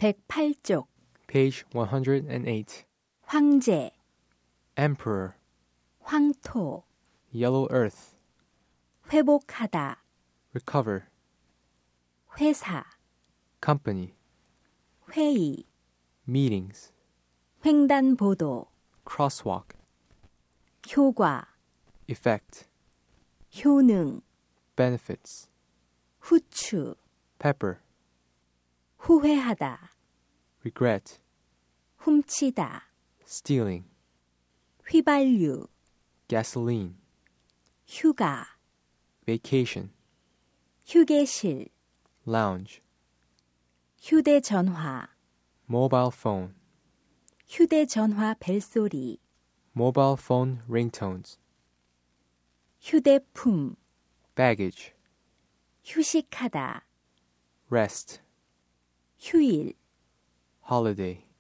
108쪽 Page 108. 황제, Emperor. 황토, Yellow earth. 회복하다, Recover. 회사, Company. 회의, Meetings. 횡단보도, Crosswalk. 효과, Effect. 효능, Benefits. 후추, Pepper. 후회하다, Regret. 훔치다, Stealing. 휘발유, Gasoline. 휴가, Vacation. 휴게실, Lounge. 휴대전화, Mobile phone. 휴대전화 벨소리, Mobile phone ringtones. 휴대품, Baggage. 휴식하다, Rest. 휴일, Holiday.